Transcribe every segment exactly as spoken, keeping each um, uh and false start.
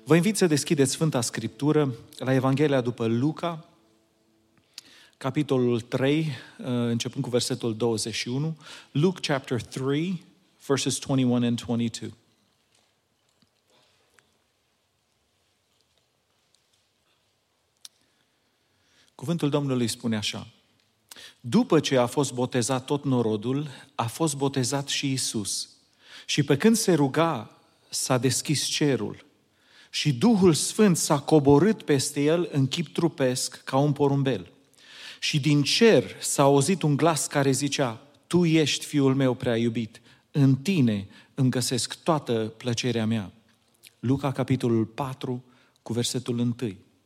Vă invit să deschideți Sfânta Scriptură la Evanghelia după Luca, capitolul trei, începând cu versetul douăzeci și unu. Luke chapter three, verses twenty-one and twenty-two. Cuvântul Domnului spune așa: după ce a fost botezat tot norodul, a fost botezat și Iisus. Și pe când se ruga, s-a deschis cerul și Duhul Sfânt s-a coborât peste el în chip trupesc ca un porumbel. Și din cer s-a auzit un glas care zicea: Tu ești Fiul meu prea iubit, în tine îmi găsesc toată plăcerea mea. Luca, capitolul patru, cu versetul unu.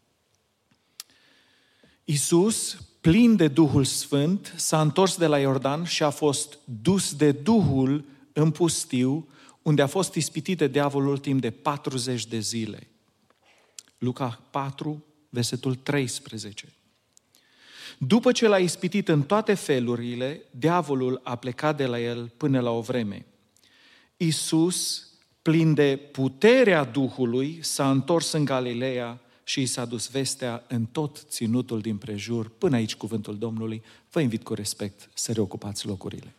Iisus, plin de Duhul Sfânt, s-a întors de la Iordan și a fost dus de Duhul în pustiu, unde a fost ispitit de diavolul timp de patruzeci de zile. Luca patru, versetul treisprezece. După ce l-a ispitit în toate felurile, diavolul a plecat de la el până la o vreme. Iisus, plin de puterea Duhului, s-a întors în Galileea și i s-a dus vestea în tot ținutul din prejur. Până aici cuvântul Domnului. Vă invit cu respect să reocupați locurile.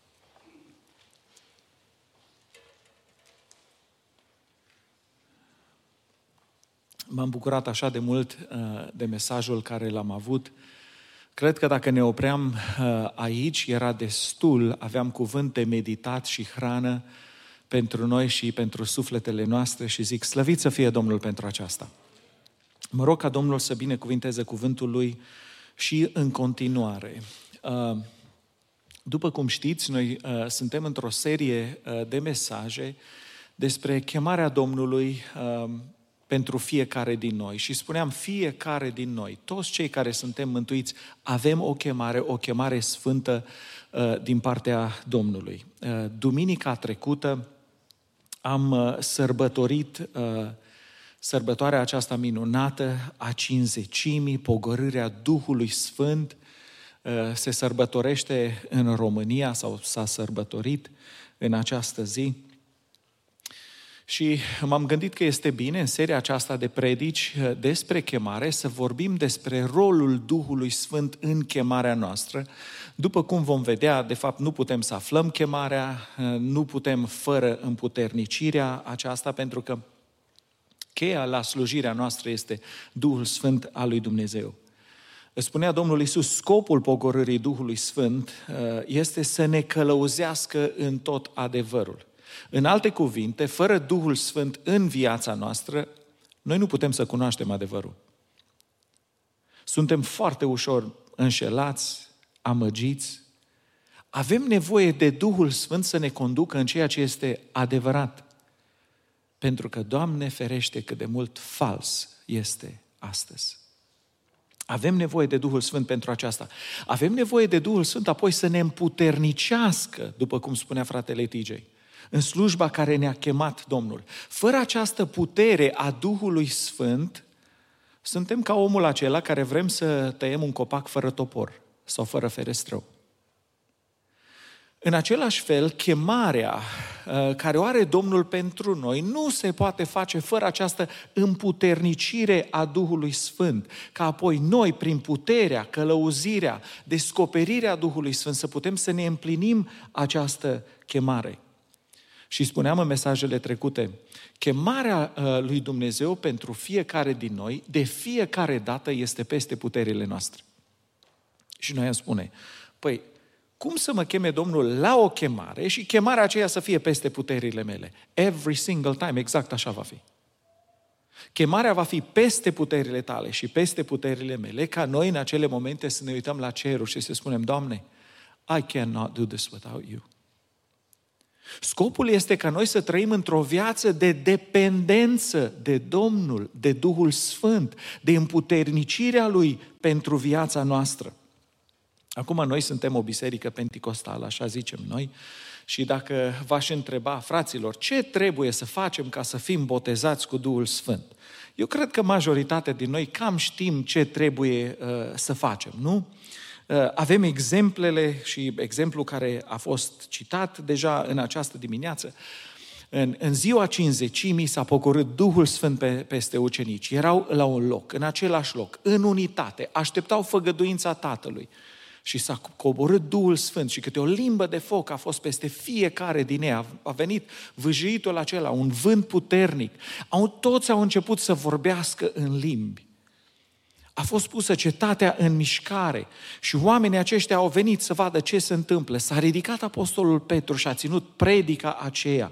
M-am bucurat așa de mult de mesajul care l-am avut. Cred că dacă ne opream aici, era destul, aveam cuvânt de meditat și hrană pentru noi și pentru sufletele noastre și zic, slăvit să fie Domnul pentru aceasta. Mă rog ca Domnul să binecuvinteze cuvântul Lui și în continuare. După cum știți, noi suntem într-o serie de mesaje despre chemarea Domnului pentru fiecare din noi. Și spuneam, fiecare din noi, toți cei care suntem mântuiți, avem o chemare, o chemare sfântă uh, din partea Domnului. Uh, duminica trecută am uh, sărbătorit uh, sărbătoarea aceasta minunată a Cincizecimii, pogorârea Duhului Sfânt. Uh, se sărbătorește în România sau s-a sărbătorit în această zi. Și m-am gândit că este bine în seria aceasta de predici despre chemare să vorbim despre rolul Duhului Sfânt în chemarea noastră. După cum vom vedea, de fapt nu putem să aflăm chemarea, nu putem fără împuternicirea aceasta, pentru că cheia la slujirea noastră este Duhul Sfânt al lui Dumnezeu. Spunea Domnul Iisus, scopul pogorârii Duhului Sfânt este să ne călăuzească în tot adevărul. În alte cuvinte, fără Duhul Sfânt în viața noastră, noi nu putem să cunoaștem adevărul. Suntem foarte ușor înșelați, amăgiți. Avem nevoie de Duhul Sfânt să ne conducă în ceea ce este adevărat. Pentru că, Doamne ferește, cât de mult fals este astăzi. Avem nevoie de Duhul Sfânt pentru aceasta. Avem nevoie de Duhul Sfânt apoi să ne împuternicească, după cum spunea fratele T J, în slujba care ne-a chemat Domnul. Fără această putere a Duhului Sfânt, suntem ca omul acela care vrem să tăiem un copac fără topor sau fără ferestrău. În același fel, chemarea care o are Domnul pentru noi nu se poate face fără această împuternicire a Duhului Sfânt, ca apoi noi, prin puterea, călăuzirea, descoperirea Duhului Sfânt, să putem să ne împlinim această chemare. Și spuneam în mesajele trecute, chemarea lui Dumnezeu pentru fiecare din noi, de fiecare dată este peste puterile noastre. Și noi am spune, păi, cum să mă cheme Domnul la o chemare și chemarea aceea să fie peste puterile mele? Every single time, exact așa va fi. Chemarea va fi peste puterile tale și peste puterile mele, ca noi în acele momente să ne uităm la cerul și să spunem, Doamne, I cannot do this without you. Scopul este ca noi să trăim într-o viață de dependență de Domnul, de Duhul Sfânt, de împuternicirea Lui pentru viața noastră. Acum noi suntem o biserică penticostală, așa zicem noi, și dacă v-aș întreba, fraților, ce trebuie să facem ca să fim botezați cu Duhul Sfânt? Eu cred că majoritatea din noi cam știm ce trebuie uh, să facem, nu? Avem exemplele și exemplul care a fost citat deja în această dimineață. În, în ziua cincizecimii s-a pogorât Duhul Sfânt pe, peste ucenici. Erau la un loc, în același loc, în unitate, așteptau făgăduința Tatălui. Și s-a coborât Duhul Sfânt și câte o limbă de foc a fost peste fiecare din ei. A venit vâjâitul acela, un vânt puternic. Au, toți au început să vorbească în limbi. A fost pusă cetatea în mișcare și oamenii aceștia au venit să vadă ce se întâmplă. S-a ridicat apostolul Petru și a ținut predica aceea.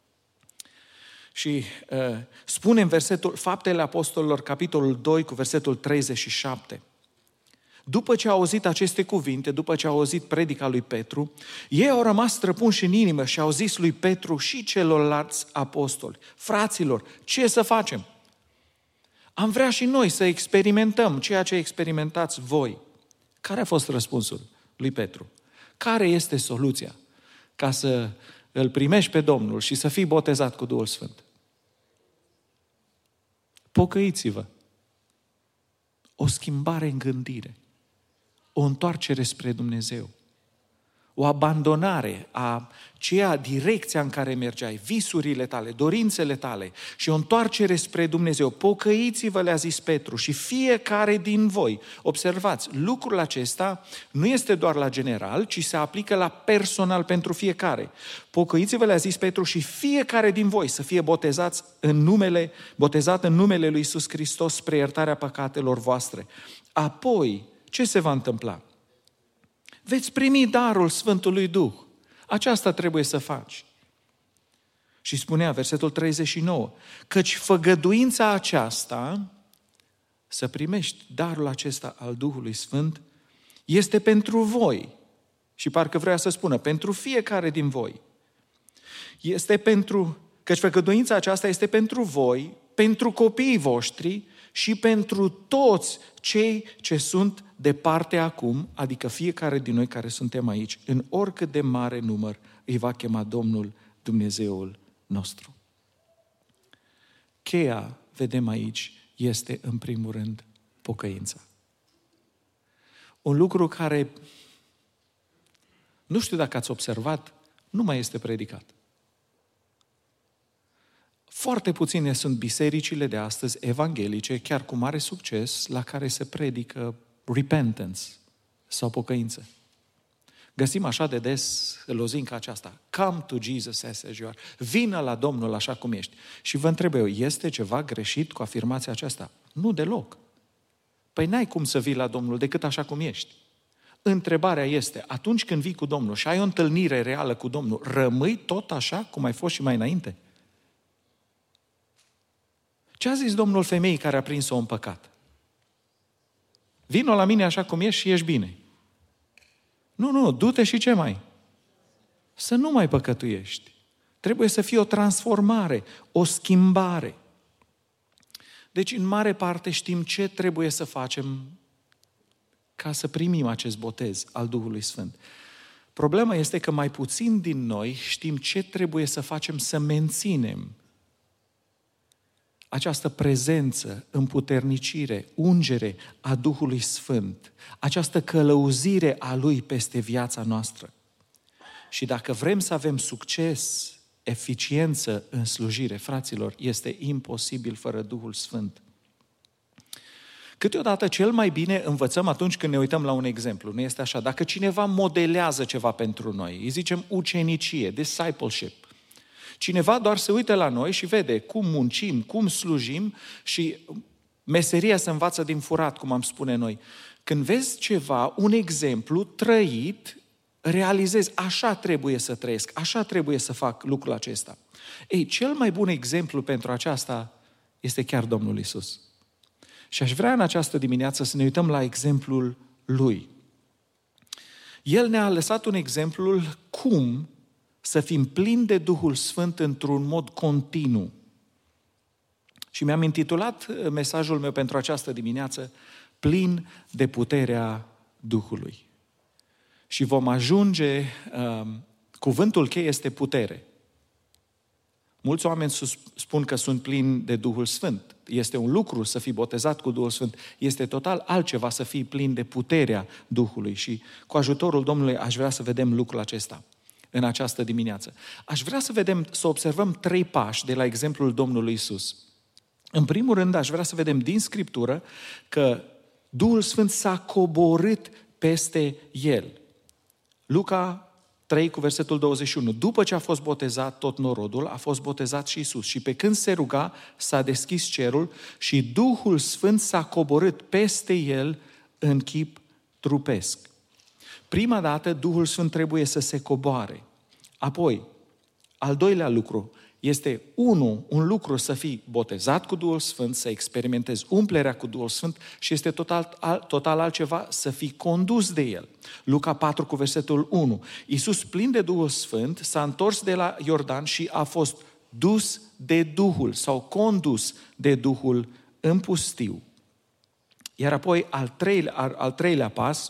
Și uh, spune în versetul Faptele Apostolilor, capitolul doi, cu versetul treizeci și șapte. După ce au auzit aceste cuvinte, după ce au auzit predica lui Petru, ei au rămas străpunși în inimă și au zis lui Petru și celorlalți apostoli: fraților, ce să facem? Am vrea și noi să experimentăm ceea ce experimentați voi. Care a fost răspunsul lui Petru? Care este soluția ca să îl primești pe Domnul și să fii botezat cu Duhul Sfânt? Pocăiți-vă. O schimbare în gândire. O întoarcere spre Dumnezeu. O abandonare a ceea direcția în care mergeai, visurile tale, dorințele tale și o întoarcere spre Dumnezeu. Pocăiți-vă, le-a zis Petru, și fiecare din voi. Observați, lucrul acesta nu este doar la general, ci se aplică la personal pentru fiecare. Pocăiți-vă, le-a zis Petru, și fiecare din voi să fie botezați în numele, botezat în numele lui Iisus Hristos spre iertarea păcatelor voastre. Apoi, ce se va întâmpla? Veți primi darul Sfântului Duh. Aceasta trebuie să faci. Și spunea versetul treizeci și nouă, căci făgăduința aceasta, să primești darul acesta al Duhului Sfânt, este pentru voi. Și parcă vrea să spună, pentru fiecare din voi. Este pentru, căci făgăduința aceasta este pentru voi, pentru copiii voștri și pentru toți cei ce sunt departe acum, adică fiecare din noi care suntem aici, în oricât de mare număr îi va chema Domnul Dumnezeul nostru. Cheia, vedem aici, este în primul rând pocăința. Un lucru care, nu știu dacă ați observat, nu mai este predicat. Foarte puține sunt bisericile de astăzi evanghelice, chiar cu mare succes, la care se predică repentance sau pocăință. Găsim așa de des lozinca aceasta. Come to Jesus as you are. Vină la Domnul așa cum ești. Și vă întreb eu, este ceva greșit cu afirmația aceasta? Nu deloc. Păi n-ai cum să vii la Domnul decât așa cum ești. Întrebarea este, atunci când vii cu Domnul și ai o întâlnire reală cu Domnul, rămâi tot așa cum ai fost și mai înainte? Ce a zis Domnul femeii care a prins-o în păcat? Vino la mine așa cum ești și ești bine. Nu, nu, du-te și ce mai? Să nu mai păcătuiești. Trebuie să fie o transformare, o schimbare. Deci, în mare parte știm ce trebuie să facem ca să primim acest botez al Duhului Sfânt. Problema este că mai puțin din noi știm ce trebuie să facem să menținem această prezență, împuternicire, ungere a Duhului Sfânt, această călăuzire a Lui peste viața noastră. Și dacă vrem să avem succes, eficiență în slujire, fraților, este imposibil fără Duhul Sfânt. Câteodată cel mai bine învățăm atunci când ne uităm la un exemplu. Nu este așa? Dacă cineva modelează ceva pentru noi, îi zicem ucenicie, discipleship. Cineva doar se uită la noi și vede cum muncim, cum slujim și meseria se învață din furat, cum am spune noi. Când vezi ceva, un exemplu trăit, realizezi, așa trebuie să trăiesc, așa trebuie să fac lucrul acesta. Ei, cel mai bun exemplu pentru aceasta este chiar Domnul Iisus. Și aș vrea în această dimineață să ne uităm la exemplul Lui. El ne-a lăsat un exemplu cum să fim plini de Duhul Sfânt într-un mod continuu. Și mi-am intitulat mesajul meu pentru această dimineață, plin de puterea Duhului. Și vom ajunge, uh, cuvântul cheie este putere. Mulți oameni spun că sunt plini de Duhul Sfânt. Este un lucru să fii botezat cu Duhul Sfânt. Este total altceva să fii plin de puterea Duhului. Și cu ajutorul Domnului aș vrea să vedem lucrul acesta. în această dimineață. Aș vrea să vedem, să observăm trei pași de la exemplul Domnului Iisus. În primul rând, aș vrea să vedem din Scriptură că Duhul Sfânt s-a coborât peste el. Luca trei cu versetul douăzeci și unu. După ce a fost botezat tot norodul, a fost botezat și Iisus. Și pe când se ruga, s-a deschis cerul și Duhul Sfânt s-a coborât peste el în chip trupesc. Prima dată, Duhul Sfânt trebuie să se coboare. Apoi, al doilea lucru este, unu, un lucru să fii botezat cu Duhul Sfânt, să experimentezi umplerea cu Duhul Sfânt și este total, total altceva să fii condus de El. Luca patru cu versetul unu. Iisus, plin de Duhul Sfânt, s-a întors de la Iordan și a fost dus de Duhul sau condus de Duhul în pustiu. Iar apoi, al treilea, al treilea pas,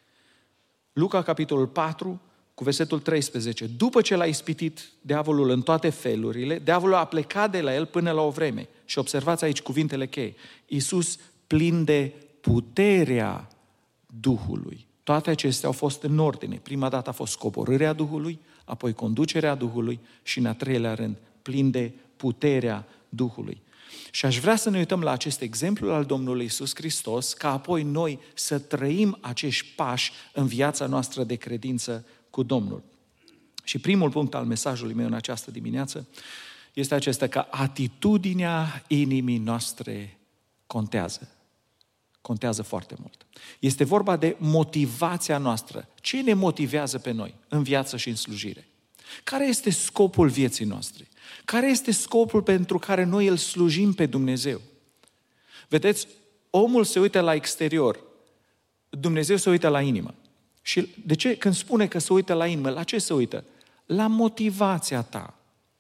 Luca capitolul patru, cu versetul treisprezece. După ce l-a ispitit diavolul în toate felurile, diavolul a plecat de la el până la o vreme. Și observați aici cuvintele cheie. Iisus plin de puterea Duhului. Toate acestea au fost în ordine. Prima dată a fost coborârea Duhului, apoi conducerea Duhului și în a treilea rând plin de puterea Duhului. Și aș vrea să ne uităm la acest exemplu al Domnului Iisus Hristos, ca apoi noi să trăim acești pași în viața noastră de credință cu Domnul. Și primul punct al mesajului meu în această dimineață este acesta, că atitudinea inimii noastre contează. Contează foarte mult. Este vorba de motivația noastră. Ce ne motivează pe noi în viață și în slujire? Care este scopul vieții noastre? Care este scopul pentru care noi îl slujim pe Dumnezeu? Vedeți, omul se uită la exterior, Dumnezeu se uită la inimă. Și de ce? Când spune că se uită la inimă, la ce se uită? La motivația ta.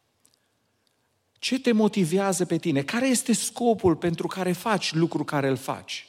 Ce te motivează pe tine? Care este scopul pentru care faci lucrul care îl faci?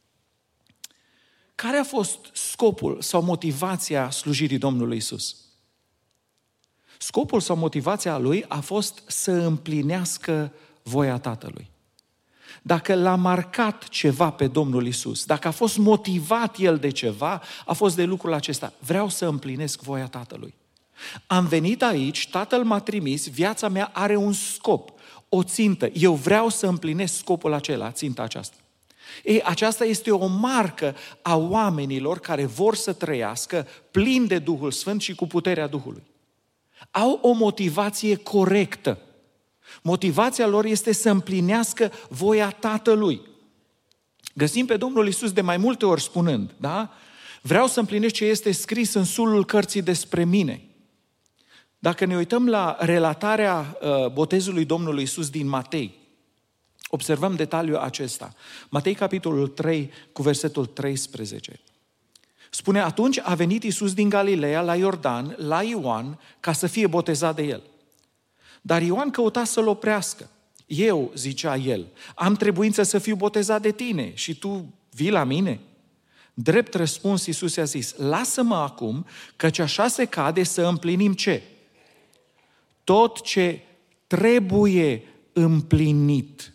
Care a fost scopul sau motivația slujirii Domnului Iisus? Scopul sau motivația lui a fost să împlinească voia Tatălui. Dacă l-a marcat ceva pe Domnul Iisus, dacă a fost motivat el de ceva, a fost de lucrul acesta. Vreau să împlinesc voia Tatălui. Am venit aici, Tatăl m-a trimis, viața mea are un scop, o țintă. Eu vreau să împlinesc scopul acela, ținta aceasta. Ei, aceasta este o marcă a oamenilor care vor să trăiască plin de Duhul Sfânt și cu puterea Duhului. Au o motivație corectă. Motivația lor este să împlinească voia Tatălui. Găsim pe Domnul Iisus de mai multe ori spunând, da? Vreau să împlinesc ce este scris în sulul cărții despre mine. Dacă ne uităm la relatarea uh, botezului Domnului Iisus din Matei, observăm detaliul acesta. Matei, capitolul trei, cu versetul treisprezece. Spune, atunci a venit Iisus din Galileea la Iordan, la Ioan, ca să fie botezat de el. Dar Ioan căuta să-l oprească. Eu, zicea el, am trebuință să fiu botezat de tine și tu vii la mine? Drept răspuns, Iisus i-a zis, lasă-mă acum, căci așa se cade să împlinim ce? Tot ce trebuie împlinit.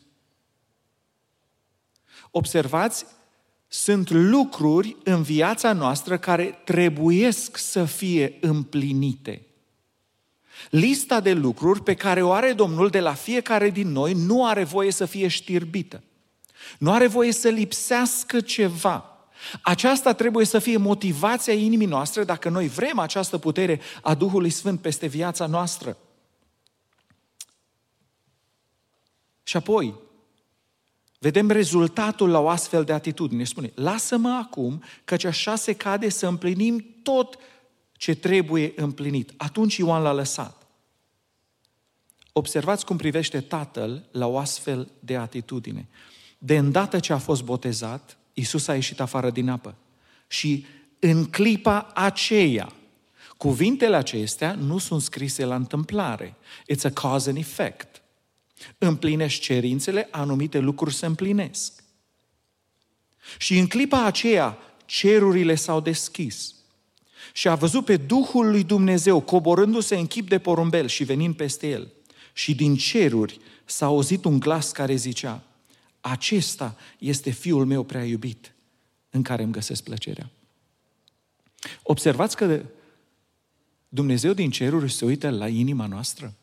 Observați, sunt lucruri în viața noastră care trebuiesc să fie împlinite. Lista de lucruri pe care o are Domnul de la fiecare din noi nu are voie să fie știrbită. Nu are voie să lipsească ceva. Aceasta trebuie să fie motivația inimii noastre dacă noi vrem această putere a Duhului Sfânt peste viața noastră. Și apoi, vedem rezultatul la o astfel de atitudine. Spune, lasă-mă acum, căci așa se cade să împlinim tot ce trebuie împlinit. Atunci Ioan l-a lăsat. Observați cum privește Tatăl la o astfel de atitudine. De îndată ce a fost botezat, Iisus a ieșit afară din apă. Și în clipa aceea, cuvintele acestea nu sunt scrise la întâmplare. It's a cause and effect. Împlinești cerințele, anumite lucruri se împlinesc. Și în clipa aceea, cerurile s-au deschis. Și a văzut pe Duhul lui Dumnezeu coborându-se în chip de porumbel și venind peste el. Și din ceruri s-a auzit un glas care zicea, acesta este Fiul meu prea iubit, în care îmi găsesc plăcerea. Observați că Dumnezeu din ceruri se uită la inima noastră?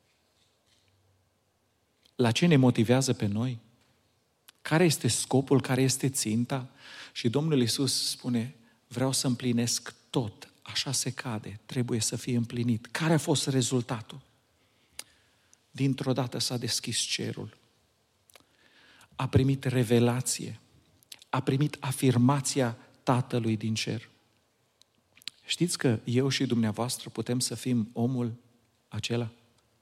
La ce ne motivează pe noi? Care este scopul, care este ținta? Și Domnul Iisus spune, vreau să împlinesc tot, așa se cade, trebuie să fie împlinit. Care a fost rezultatul? Dintr-o dată s-a deschis cerul. A primit revelație, a primit afirmația Tatălui din cer. Știți că eu și dumneavoastră putem să fim omul acela?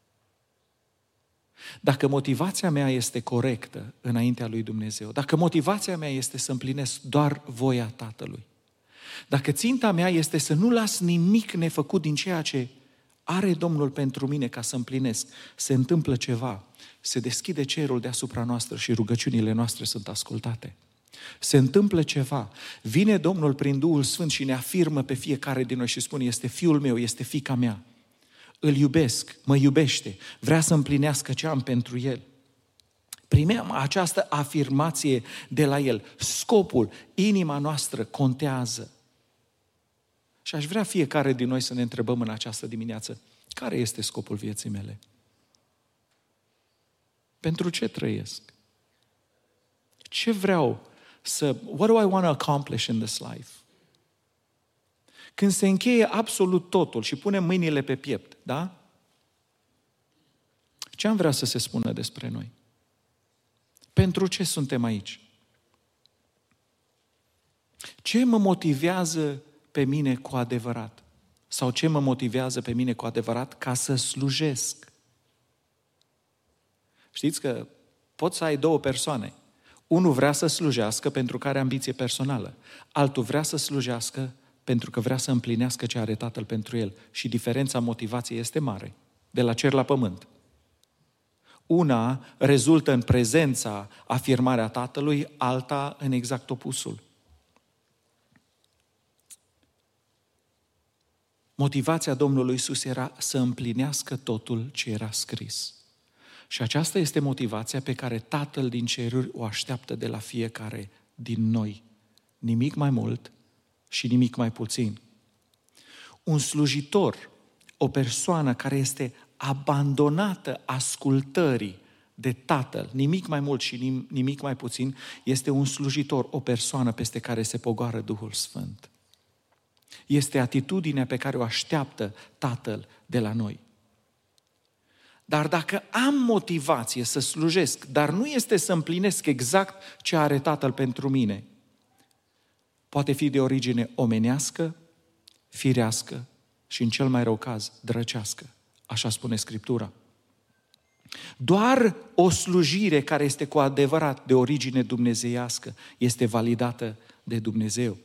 Dacă motivația mea este corectă înaintea lui Dumnezeu, dacă motivația mea este să împlinesc doar voia Tatălui, dacă ținta mea este să nu las nimic nefăcut din ceea ce are Domnul pentru mine ca să împlinesc, se întâmplă ceva, se deschide cerul deasupra noastră și rugăciunile noastre sunt ascultate. Se întâmplă ceva, vine Domnul prin Duhul Sfânt și ne afirmă pe fiecare din noi și spune, este fiul meu, este fiica mea. Îl iubesc, mă iubește, vrea să împlinească ce am pentru el. Primeam această afirmație de la el. Scopul, inima noastră contează. Și aș vrea fiecare din noi să ne întrebăm în această dimineață, care este scopul vieții mele? Pentru ce trăiesc? Ce vreau să... What do I want to accomplish in this life? Când se încheie absolut totul și punem mâinile pe piept, da? Ce am vrea să se spună despre noi? Pentru ce suntem aici? Ce mă motivează pe mine cu adevărat? Sau ce mă motivează pe mine cu adevărat ca să slujesc? Știți că poți să ai două persoane. Unul vrea să slujească pentru că are ambiție personală. Altul vrea să slujească pentru că vrea să împlinească ce are Tatăl pentru el. Și diferența motivației este mare, de la cer la pământ. Una rezultă în prezența, afirmarea Tatălui, alta în exact opusul. Motivația Domnului Iisus era să împlinească totul ce era scris. Și aceasta este motivația pe care Tatăl din ceruri o așteaptă de la fiecare din noi. Nimic mai mult și nimic mai puțin. Un slujitor, o persoană care este abandonată ascultării de Tatăl, nimic mai mult și nimic mai puțin, este un slujitor, o persoană peste care se pogoară Duhul Sfânt. Este atitudinea pe care o așteaptă Tatăl de la noi. Dar dacă am motivație să slujesc, dar nu este să împlinesc exact ce are Tatăl pentru mine, poate fi de origine omenească, firească și, în cel mai rău caz, drăcească. Așa spune Scriptura. Doar o slujire care este cu adevărat de origine dumnezeiască este validată de Dumnezeu.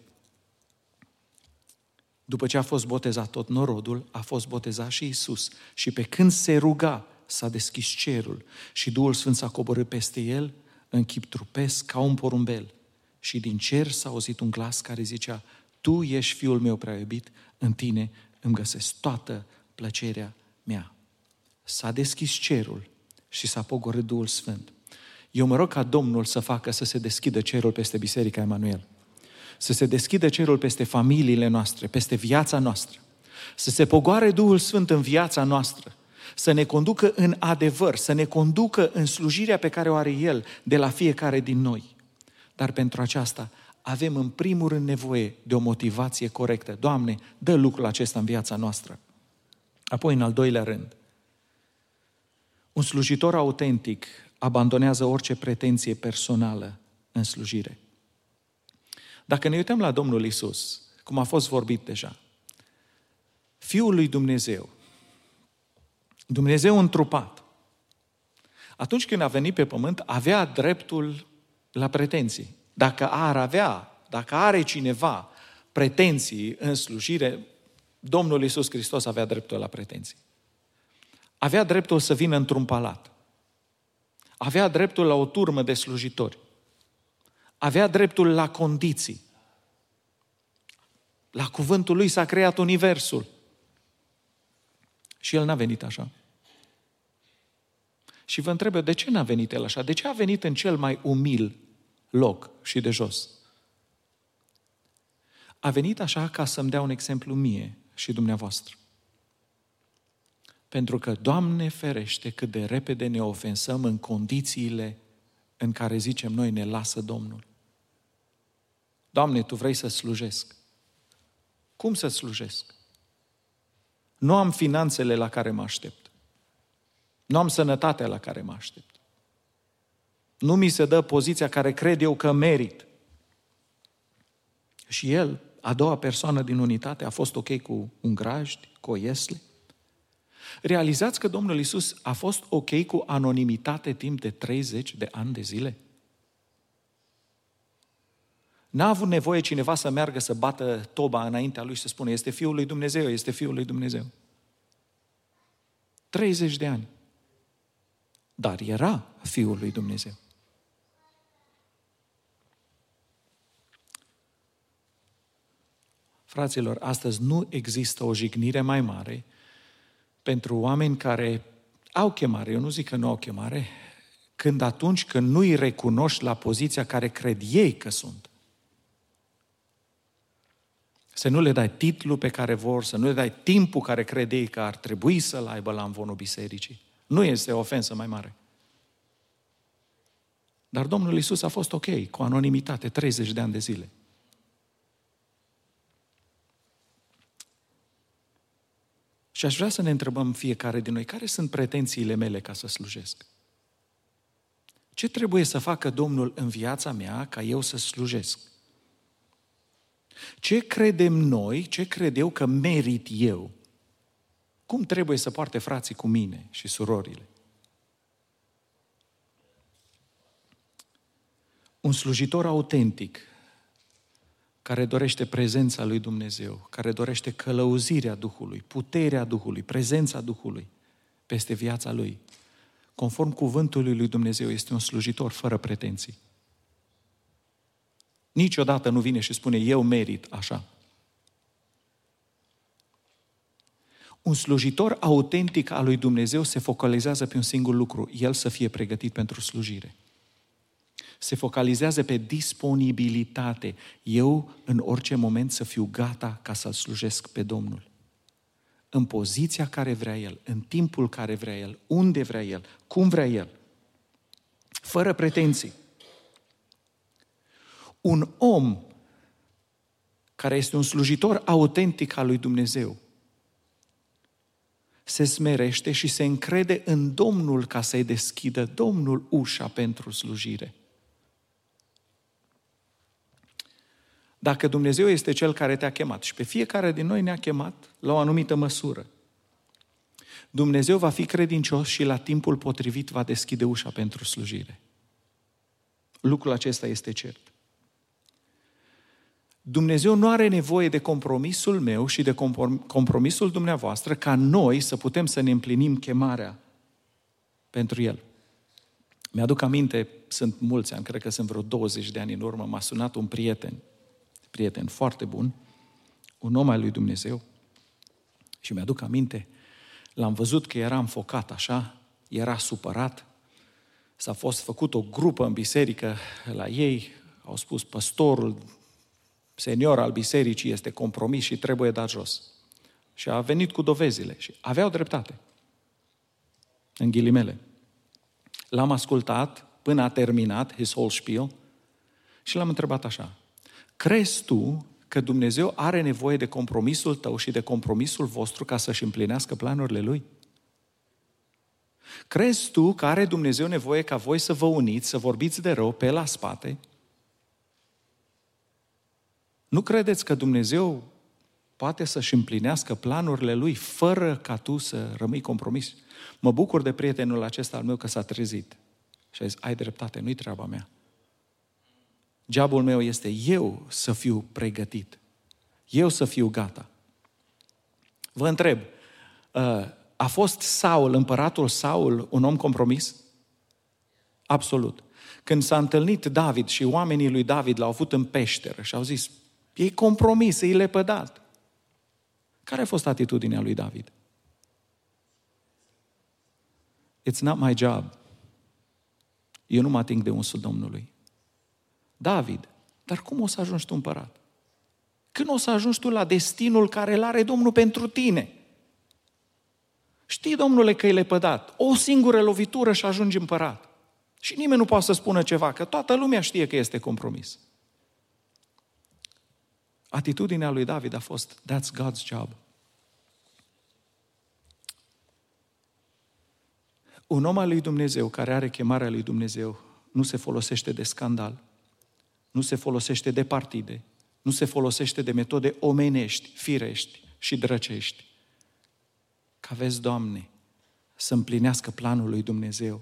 După ce a fost botezat tot norodul, a fost botezat și Iisus. Și pe când se ruga, s-a deschis cerul și Duhul Sfânt s-a coborât peste el în chip trupesc ca un porumbel. Și din cer s-a auzit un glas care zicea, Tu ești Fiul meu prea iubit, în tine îmi găsesc toată plăcerea mea. S-a deschis cerul și s-a pogorât Duhul Sfânt. Eu mă rog ca Domnul să facă să se deschidă cerul peste Biserica Emanuel. Să se deschidă cerul peste familiile noastre, peste viața noastră. Să se pogoare Duhul Sfânt în viața noastră. Să ne conducă în adevăr, să ne conducă în slujirea pe care o are El de la fiecare din noi. Dar pentru aceasta avem în primul rând nevoie de o motivație corectă. Doamne, dă lucrul acesta în viața noastră. Apoi, în al doilea rând, un slujitor autentic abandonează orice pretenție personală în slujire. Dacă ne uităm la Domnul Iisus, cum a fost vorbit deja, Fiul lui Dumnezeu, Dumnezeu întrupat, atunci când a venit pe pământ, avea dreptul la pretenții. Dacă ar avea, dacă are cineva pretenții în slujire, Domnul Iisus Hristos avea dreptul la pretenții. Avea dreptul să vină într-un palat. Avea dreptul la o turmă de slujitori. Avea dreptul la condiții. La cuvântul lui s-a creat universul. Și el n-a venit așa. Și vă întreb eu, de ce n-a venit el așa? De ce a venit în cel mai umil loc și de jos? A venit așa ca să-mi dea un exemplu mie și dumneavoastră. Pentru că, Doamne ferește, cât de repede ne ofensăm în condițiile în care zicem noi ne lasă Domnul. Doamne, Tu vrei să slujesc. Cum să slujesc? Nu am finanțele la care mă aștept. Nu am sănătatea la care mă aștept. Nu mi se dă poziția care cred eu că merit. Și El, a doua persoană din unitate, a fost ok cu un grajd, cu o iesle. Realizați că Domnul Iisus a fost ok cu anonimitate timp de treizeci de ani de zile? N-a avut nevoie cineva să meargă să bată toba înaintea Lui și să spună, este Fiul lui Dumnezeu, este Fiul lui Dumnezeu. treizeci de ani. Dar era Fiul lui Dumnezeu. Fraților, astăzi nu există o jignire mai mare pentru oameni care au chemare, eu nu zic că nu au chemare, când atunci când nu îi recunoști la poziția care cred ei că sunt. Să nu le dai titlul pe care vor, să nu le dai timpul care crede ei că ar trebui să-l aibă la învonul bisericii. Nu este o ofensă mai mare. Dar Domnul Iisus a fost ok cu anonimitate treizeci de ani de zile. Și aș vrea să ne întrebăm fiecare din noi, care sunt pretențiile mele ca să slujesc? Ce trebuie să facă Domnul în viața mea ca eu să slujesc? Ce credem noi, ce cred eu că merit eu? Cum trebuie să poarte frații cu mine și surorile? Un slujitor autentic, care dorește prezența lui Dumnezeu, care dorește călăuzirea Duhului, puterea Duhului, prezența Duhului peste viața lui, conform cuvântului lui Dumnezeu, este un slujitor fără pretenții. Niciodată nu vine și spune, eu merit așa. Un slujitor autentic al lui Dumnezeu se focalizează pe un singur lucru, el să fie pregătit pentru slujire. Se focalizează pe disponibilitate. Eu, în orice moment, să fiu gata ca să-L slujesc pe Domnul. În poziția care vrea El, în timpul care vrea El, unde vrea El, cum vrea El. Fără pretenții. Un om care este un slujitor autentic al lui Dumnezeu se smerește și se încrede în Domnul ca să-i deschidă Domnul ușa pentru slujire. Dacă Dumnezeu este Cel care te-a chemat și pe fiecare din noi ne-a chemat la o anumită măsură, Dumnezeu va fi credincios și la timpul potrivit va deschide ușa pentru slujire. Lucrul acesta este cert. Dumnezeu nu are nevoie de compromisul meu și de compromisul dumneavoastră ca noi să putem să ne împlinim chemarea pentru El. Mi-aduc aminte, sunt mulți ani, cred că sunt vreo douăzeci de ani în urmă, m-a sunat un prieten, prieten foarte bun, un om al lui Dumnezeu, și mi-aduc aminte, l-am văzut că era înfocat așa, era supărat, s-a fost făcut o grupă în biserică la ei, au spus, păstorul senior al bisericii este compromis și trebuie dat jos. Și a venit cu dovezile și aveau dreptate. În ghilimele. L-am ascultat până a terminat his whole spiel și l-am întrebat așa. Crezi tu că Dumnezeu are nevoie de compromisul tău și de compromisul vostru ca să-și împlinească planurile Lui? Crezi tu că are Dumnezeu nevoie ca voi să vă uniți, să vorbiți de rău pe la spate? Nu credeți că Dumnezeu poate să-și împlinească planurile Lui fără ca tu să rămâi compromis? Mă bucur de prietenul acesta al meu că s-a trezit. Și a zis, ai dreptate, nu-i treaba mea. Jobul meu este eu să fiu pregătit. Eu să fiu gata. Vă întreb, a fost Saul, împăratul Saul, un om compromis? Absolut. Când s-a întâlnit David și oamenii lui David l-au avut în peșteră și au zis, e compromis, e lepădat. Care a fost atitudinea lui David? It's not my job. Eu nu mă ating de unsul Domnului. David, dar cum o să ajungi tu împărat? Când o să ajungi tu la destinul care îl are Domnul pentru tine? Știi, Domnule, că e lepădat. O singură lovitură și ajungi împărat. Și nimeni nu poate să spună ceva, că toată lumea știe că este compromis. Atitudinea lui David a fost, that's God's job. Un om al lui Dumnezeu care are chemarea lui Dumnezeu nu se folosește de scandal, nu se folosește de partide, nu se folosește de metode omenești, firești și drăcești. Că vezi, Doamne, să împlinească planul lui Dumnezeu.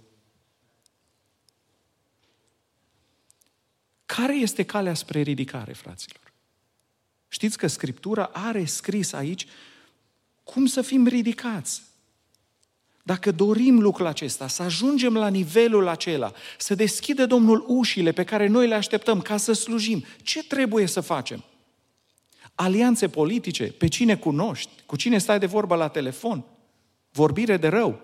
Care este calea spre ridicare, fraților? Știți că Scriptura are scris aici cum să fim ridicați. Dacă dorim lucrul acesta, să ajungem la nivelul acela, să deschidă Domnul ușile pe care noi le așteptăm ca să slujim, ce trebuie să facem? Alianțe politice, pe cine cunoști, cu cine stai de vorbă la telefon, vorbire de rău.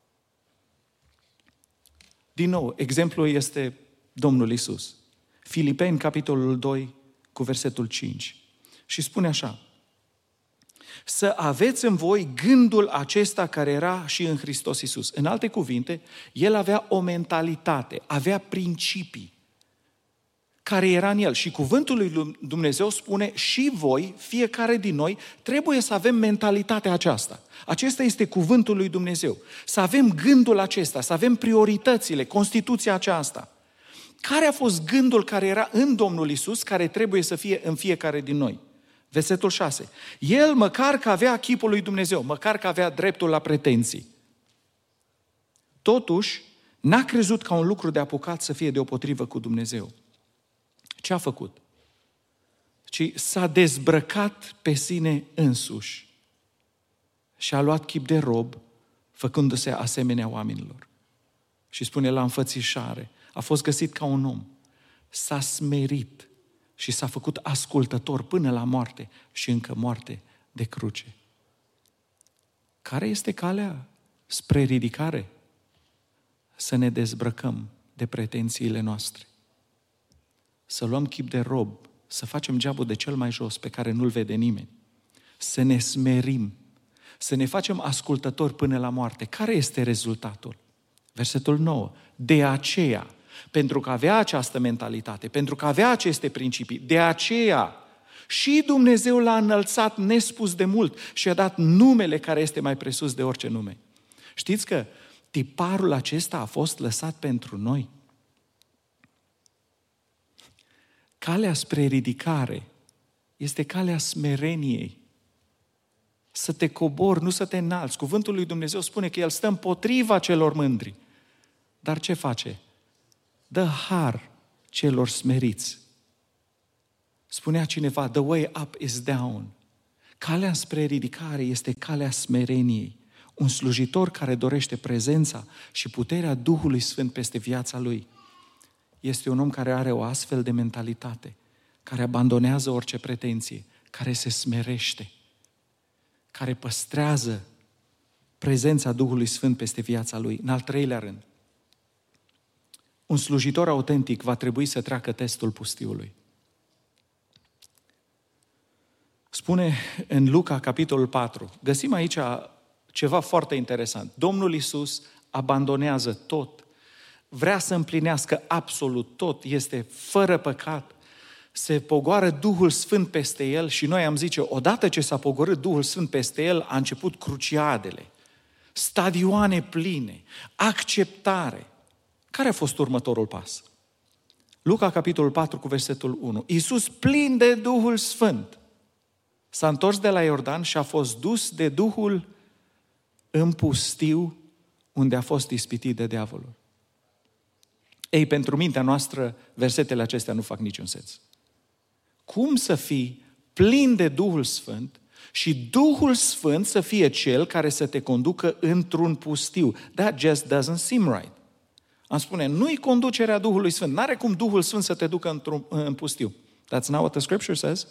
Din nou, exemplul este Domnul Iisus. Filipeni, capitolul doi, cu versetul cinci. Și spune așa, să aveți în voi gândul acesta care era și în Hristos Iisus. În alte cuvinte, El avea o mentalitate, avea principii care era în El. Și cuvântul lui Dumnezeu spune, și voi, fiecare din noi, trebuie să avem mentalitatea aceasta. Acesta este cuvântul lui Dumnezeu. Să avem gândul acesta, să avem prioritățile, Constituția aceasta. Care a fost gândul care era în Domnul Iisus, care trebuie să fie în fiecare din noi? Versetul șase. El, măcar că avea chipul lui Dumnezeu, măcar că avea dreptul la pretenții, totuși n-a crezut ca un lucru de apucat să fie deopotrivă cu Dumnezeu. Ce a făcut? Ci s-a dezbrăcat pe sine însuși și a luat chip de rob, făcându-se asemenea oamenilor. Și spune la înfățișare, a fost găsit ca un om, s-a smerit și s-a făcut ascultător până la moarte și încă moarte de cruce. Care este calea spre ridicare? Să ne dezbrăcăm de pretențiile noastre. Să luăm chip de rob, să facem geabul de cel mai jos pe care nu-l vede nimeni. Să ne smerim, să ne facem ascultători până la moarte. Care este rezultatul? Versetul nouă. De aceea, pentru că avea această mentalitate, pentru că avea aceste principii, de aceea și Dumnezeu l-a înălțat nespus de mult și a dat numele care este mai presus de orice nume. Știți că tiparul acesta a fost lăsat pentru noi? Calea spre ridicare este calea smereniei. Să te cobori, nu să te înalți. Cuvântul lui Dumnezeu spune că El stă împotriva celor mândri. Dar ce face? Dă har celor smeriți. Spunea cineva, the way up is down. Calea spre ridicare este calea smereniei. Un slujitor care dorește prezența și puterea Duhului Sfânt peste viața lui este un om care are o astfel de mentalitate, care abandonează orice pretenție, care se smerește, care păstrează prezența Duhului Sfânt peste viața lui. În al treilea rând, un slujitor autentic va trebui să treacă testul pustiului. Spune în Luca, capitolul patru, găsim aici ceva foarte interesant. Domnul Iisus abandonează tot, vrea să împlinească absolut tot, este fără păcat, se pogoară Duhul Sfânt peste El și noi am zice, odată ce s-a pogorât Duhul Sfânt peste El, a început cruciadele, stadioane pline, acceptare. Care a fost următorul pas? Luca, capitolul patru, cu versetul unu. Iisus, plin de Duhul Sfânt, s-a întors de la Iordan și a fost dus de Duhul în pustiu, unde a fost ispitit de diavolul. Ei, pentru mintea noastră, versetele acestea nu fac niciun sens. Cum să fii plin de Duhul Sfânt și Duhul Sfânt să fie Cel care să te conducă într-un pustiu? That just doesn't seem right. Am spune, nu-i conducerea Duhului Sfânt. N-are cum Duhul Sfânt să te ducă într-un în pustiu. That's not what the Scripture says.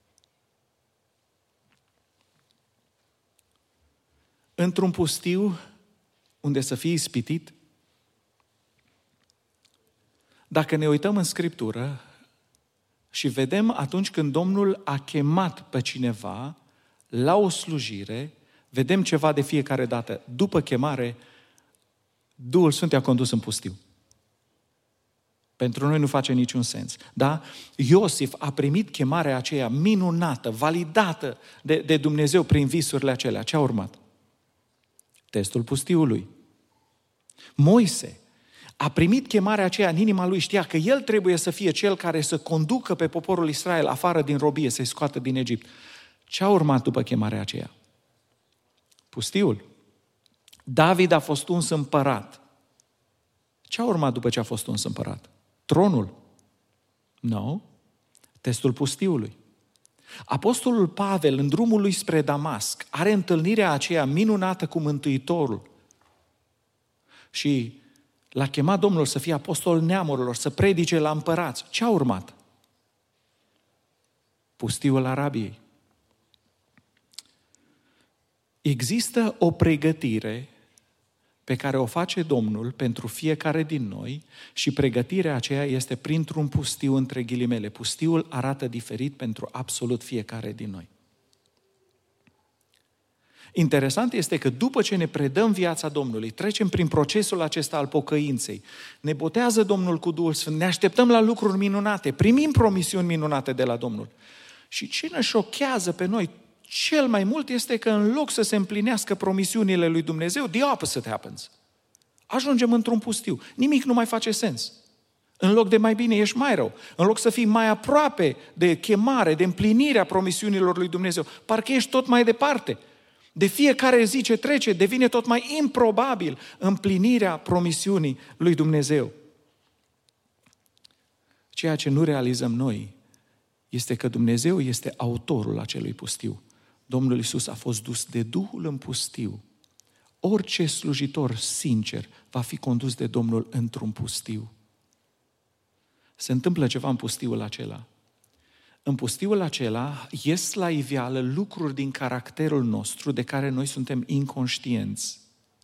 Într-un pustiu unde să fii ispitit. Dacă ne uităm în Scriptură și vedem atunci când Domnul a chemat pe cineva la o slujire, vedem ceva de fiecare dată. După chemare, Duhul Sfânt i-a condus în pustiu. Pentru noi nu face niciun sens. Da? Iosif a primit chemarea aceea minunată, validată de, de Dumnezeu prin visurile acelea. Ce a urmat? Testul pustiului. Moise a primit chemarea aceea în inima lui, știa că el trebuie să fie cel care să conducă pe poporul Israel afară din robie, să-i scoată din Egipt. Ce a urmat după chemarea aceea? Pustiul. David a fost uns împărat. Ce a urmat după ce a fost uns împărat? Tronul. Nu. No. Testul pustiului. Apostolul Pavel, în drumul lui spre Damasc, are întâlnirea aceea minunată cu Mântuitorul. Și l-a chemat Domnul să fie apostol neamurilor, să predice la împărați. Ce a urmat? Pustiul Arabiei. Există o pregătire pe care o face Domnul pentru fiecare din noi și pregătirea aceea este printr-un pustiu între ghilimele. Pustiul arată diferit pentru absolut fiecare din noi. Interesant este că după ce ne predăm viața Domnului, trecem prin procesul acesta al pocăinței, ne botează Domnul cu Duhul Sfânt, ne așteptăm la lucruri minunate, primim promisiuni minunate de la Domnul. Și ce ne șochează pe noi cel mai mult este că în loc să se împlinească promisiunile lui Dumnezeu, the opposite happens. Ajungem într-un pustiu. Nimic nu mai face sens. În loc de mai bine, ești mai rău. În loc să fii mai aproape de chemare, de împlinirea promisiunilor lui Dumnezeu, parcă ești tot mai departe. De fiecare zi ce trece, devine tot mai improbabil împlinirea promisiunii lui Dumnezeu. Ceea ce nu realizăm noi este că Dumnezeu este autorul acelui pustiu. Domnul Iisus a fost dus de Duhul în pustiu. Orice slujitor sincer va fi condus de Domnul într-un pustiu. Se întâmplă ceva în pustiul acela. În pustiul acela ies la iveală lucruri din caracterul nostru de care noi suntem inconștienți.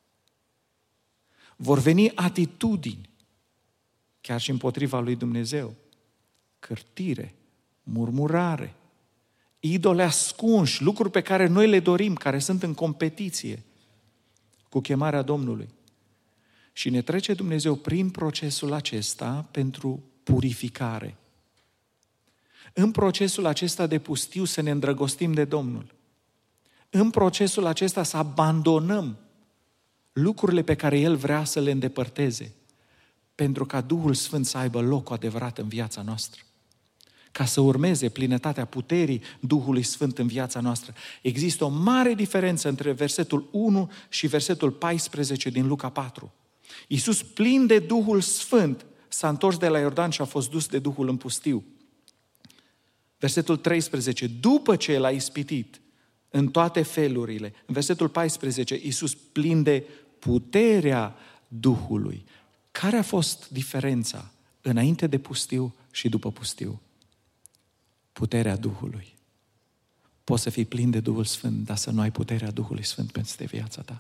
Vor veni atitudini, chiar și împotriva lui Dumnezeu, cârtire, murmurare, idole ascunși, lucruri pe care noi le dorim, care sunt în competiție cu chemarea Domnului. Și ne trece Dumnezeu prin procesul acesta pentru purificare. În procesul acesta de pustiu să ne îndrăgostim de Domnul. În procesul acesta să abandonăm lucrurile pe care El vrea să le îndepărteze, pentru ca Duhul Sfânt să aibă loc cu adevărat în viața noastră. Ca să urmeze plinătatea puterii Duhului Sfânt în viața noastră. Există o mare diferență între versetul unu și versetul paisprezece din Luca patru. Iisus, plin de Duhul Sfânt, s-a întors de la Iordan și a fost dus de Duhul în pustiu. Versetul treisprezece, după ce l-a ispitit în toate felurile, în versetul paisprezece, Iisus plin de puterea Duhului. Care a fost diferența înainte de pustiu și după pustiu? Puterea Duhului. Poți să fii plin de Duhul Sfânt, dar să nu ai puterea Duhului Sfânt peste viața ta.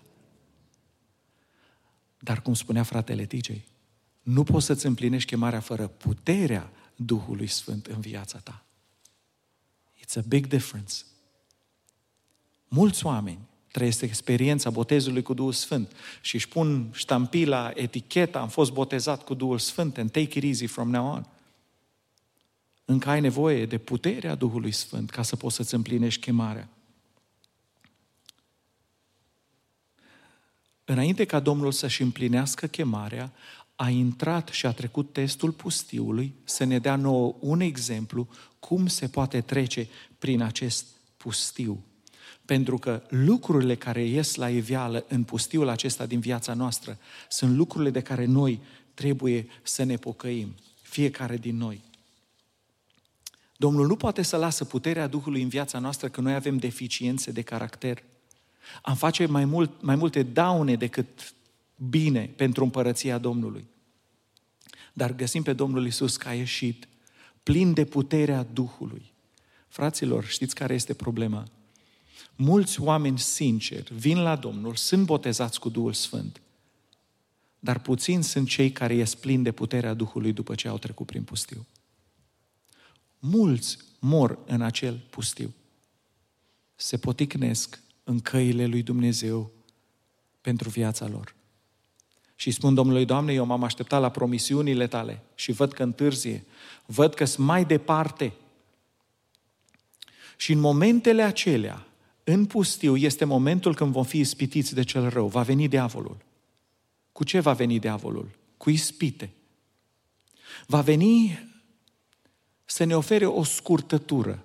Dar cum spunea fratele T J, nu poți să-ți împlinești chemarea fără puterea Duhului Sfânt în viața ta. It's a big difference. Mulți oameni trăiesc experiența botezului cu Duhul Sfânt și își pun ștampila, eticheta, am fost botezat cu Duhul Sfânt and take it easy from now on. Încă ai nevoie de puterea Duhului Sfânt ca să poți să-ți împlinești chemarea. Înainte ca Domnul să-și împlinească chemarea, a intrat și a trecut testul pustiului să ne dea nouă un exemplu cum se poate trece prin acest pustiu. Pentru că lucrurile care ies la iveală în pustiul acesta din viața noastră sunt lucrurile de care noi trebuie să ne pocăim, fiecare din noi. Domnul nu poate să lasă puterea Duhului în viața noastră că noi avem deficiențe de caracter. Am face mai, mult, mai multe daune decât bine pentru împărăția Domnului. Dar găsim pe Domnul Iisus că a ieșit plin de puterea Duhului. Fraților, știți care este problema? Mulți oameni sinceri vin la Domnul, sunt botezați cu Duhul Sfânt, dar puțini sunt cei care ies plini de puterea Duhului după ce au trecut prin pustiu. Mulți mor în acel pustiu. Se poticnesc în căile lui Dumnezeu pentru viața lor. Și spun Domnului: Doamne, eu m-am așteptat la promisiunile Tale și văd că întârzie, văd că sunt mai departe. Și în momentele acelea, în pustiu, este momentul când vom fi ispitiți de cel rău. Va veni diavolul. Cu ce va veni diavolul? Cu ispite. Va veni să ne ofere o scurtătură.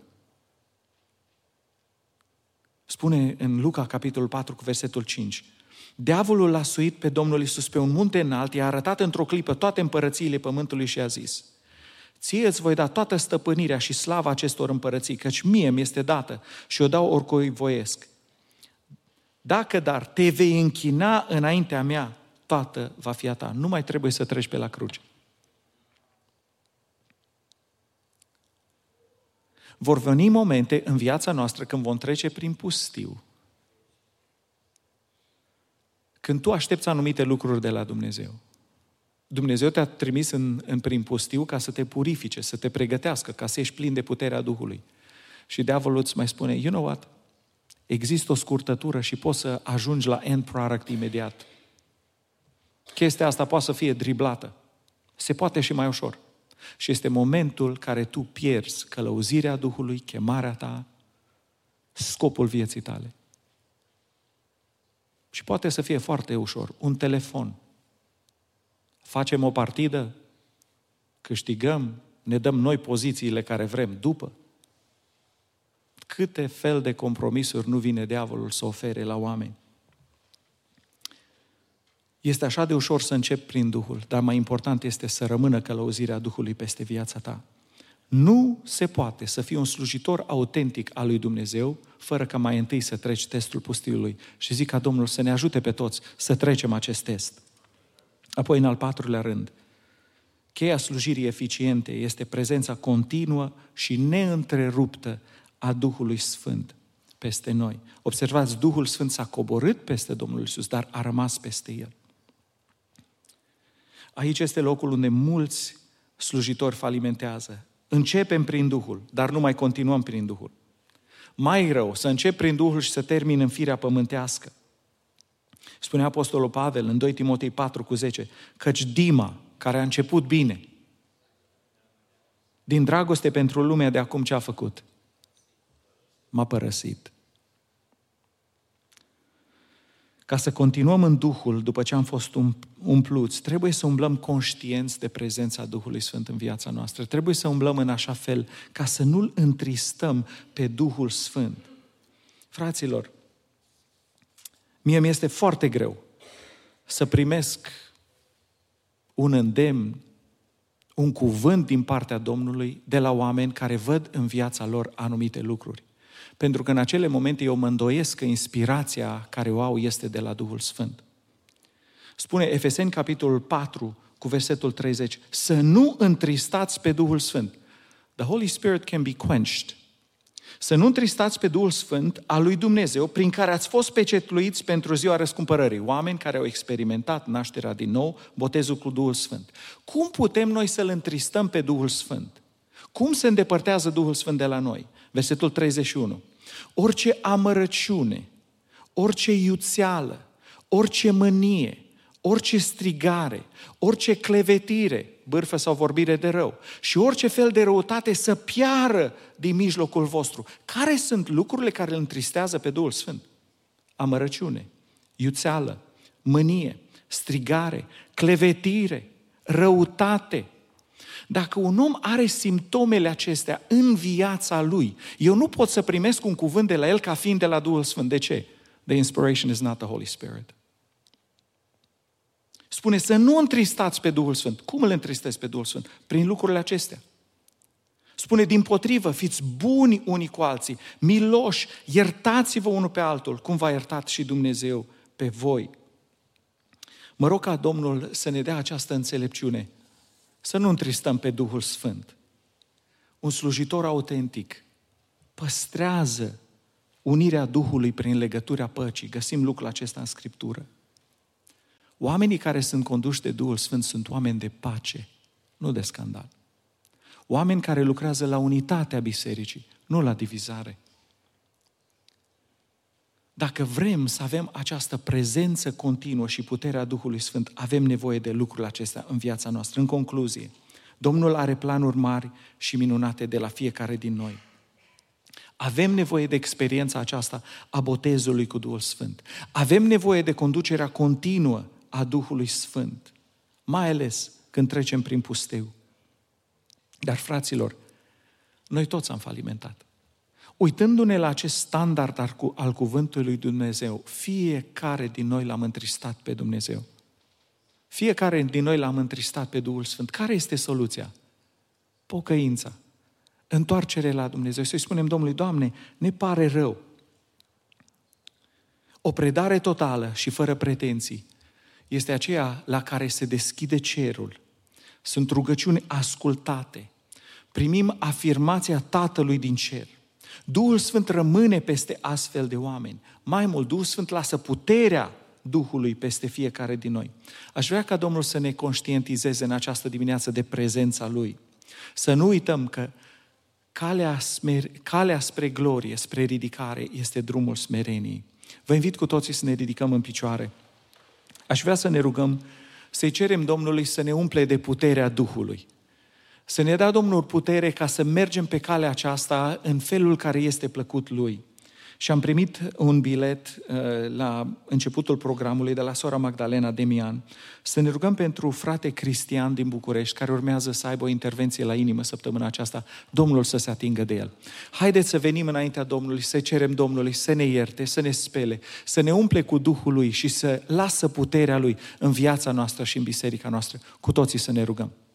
Spune în Luca, capitolul patru, cu versetul cinci. Diavolul l-a suit pe Domnul Iisus pe un munte înalt, i-a arătat într-o clipă toate împărățiile pământului și a zis: Ție îți voi da toată stăpânirea și slava acestor împărății, căci mie mi-este dată și o dau oricui voiesc. Dacă dar te vei închina înaintea mea, toată va fi a ta. Nu mai trebuie să treci pe la cruce. Vor veni momente în viața noastră când vom trece prin pustiu, când tu aștepți anumite lucruri de la Dumnezeu. Dumnezeu te-a trimis în, în prin pustiu ca să te purifice, să te pregătească, ca să ești plin de puterea Duhului. Și diavolul îți mai spune: you know what? Există o scurtătură și poți să ajungi la end product imediat. Chestia asta poate să fie driblată. Se poate și mai ușor. Și este momentul care tu pierzi călăuzirea Duhului, chemarea ta, scopul vieții tale. Și poate să fie foarte ușor. Un telefon. Facem o partidă, câștigăm, ne dăm noi pozițiile care vrem după. Câte fel de compromisuri nu vine diavolul să ofere la oameni. Este așa de ușor să începi prin Duhul, dar mai important este să rămână călăuzirea Duhului peste viața ta. Nu se poate să fii un slujitor autentic al lui Dumnezeu fără ca mai întâi să treci testul pustiului. Și zic ca Domnul să ne ajute pe toți să trecem acest test. Apoi, în al patrulea rând, cheia slujirii eficiente este prezența continuă și neîntreruptă a Duhului Sfânt peste noi. Observați, Duhul Sfânt s-a coborât peste Domnul Iisus, dar a rămas peste El. Aici este locul unde mulți slujitori falimentează. Începem prin Duhul, dar nu mai continuăm prin Duhul. Mai rău, să încep prin Duhul și să termin în firea pământească. Spunea Apostolul Pavel în doi Timotei patru cu zece, căci Dima, care a început bine, din dragoste pentru lumea de acum ce a făcut, m-a părăsit. Ca să continuăm în Duhul, după ce am fost umpluți, trebuie să umblăm conștienți de prezența Duhului Sfânt în viața noastră. Trebuie să umblăm în așa fel ca să nu-L întristăm pe Duhul Sfânt. Fraților, mie mi-este foarte greu să primesc un îndemn, un cuvânt din partea Domnului de la oameni care văd în viața lor anumite lucruri. Pentru că în acele momente eu mă îndoiesc că inspirația care o au este de la Duhul Sfânt. Spune Efeseni, capitolul patru, cu versetul treizeci, să nu întristați pe Duhul Sfânt. The Holy Spirit can be quenched. Să nu întristați pe Duhul Sfânt al lui Dumnezeu, prin care ați fost pecetluiți pentru ziua răscumpărării. Oameni care au experimentat nașterea din nou, botezul cu Duhul Sfânt. Cum putem noi să-L întristăm pe Duhul Sfânt? Cum se îndepărtează Duhul Sfânt de la noi? Versetul treizeci și unu. Orice amărăciune, orice iuțeală, orice mânie, orice strigare, orice clevetire, bârfă sau vorbire de rău și orice fel de răutate să piară din mijlocul vostru. Care sunt lucrurile care îl întristează pe Duhul Sfânt? Amărăciune, iuțeală, mânie, strigare, clevetire, răutate. Dacă un om are simptomele acestea în viața lui, eu nu pot să primesc un cuvânt de la el ca fiind de la Duhul Sfânt. De ce? The inspiration is not the Holy Spirit. Spune să nu întristați pe Duhul Sfânt. Cum îl întristezi pe Duhul Sfânt? Prin lucrurile acestea. Spune dimpotrivă, fiți buni unii cu alții, miloși, iertați-vă unul pe altul, cum v-a iertat și Dumnezeu pe voi. Mă rog ca Domnul să ne dea această înțelepciune, să nu întristăm pe Duhul Sfânt. Un slujitor autentic păstrează unirea Duhului prin legătura păcii. Găsim lucrul acesta în Scriptură. Oamenii care sunt conduși de Duhul Sfânt sunt oameni de pace, nu de scandal. Oameni care lucrează la unitatea bisericii, nu la divizare. Dacă vrem să avem această prezență continuă și puterea Duhului Sfânt, avem nevoie de lucrurile acestea în viața noastră. În concluzie, Domnul are planuri mari și minunate de la fiecare din noi. Avem nevoie de experiența aceasta a botezului cu Duhul Sfânt. Avem nevoie de conducerea continuă a Duhului Sfânt, mai ales când trecem prin pustiu. Dar, fraților, noi toți am falimentat. Uitându-ne la acest standard al cuvântului lui Dumnezeu, fiecare din noi l-am întristat pe Dumnezeu. Fiecare din noi l-am întristat pe Duhul Sfânt. Care este soluția? Pocăința. Întoarcere la Dumnezeu. Să-i spunem Domnului, Doamne, ne pare rău. O predare totală și fără pretenții este aceea la care se deschide cerul. Sunt rugăciuni ascultate. Primim afirmația Tatălui din cer. Duhul Sfânt rămâne peste astfel de oameni. Mai mult, Duhul Sfânt lasă puterea Duhului peste fiecare din noi. Aș vrea ca Domnul să ne conștientizeze în această dimineață de prezența Lui. Să nu uităm că calea, smer- calea spre glorie, spre ridicare, este drumul smereniei. Vă invit cu toții să ne ridicăm în picioare. Aș vrea să ne rugăm, să-i cerem Domnului să ne umple de puterea Duhului. Să ne dea Domnul putere ca să mergem pe calea aceasta în felul care este plăcut Lui. Și am primit un bilet uh, la începutul programului de la sora Magdalena Demian să ne rugăm pentru frate Cristian din București, care urmează să aibă o intervenție la inimă săptămâna aceasta, Domnul să se atingă de el. Haideți să venim înaintea Domnului, să cerem Domnului să ne ierte, să ne spele, să ne umple cu Duhul Lui și să lasă puterea Lui în viața noastră și în biserica noastră. Cu toții să ne rugăm.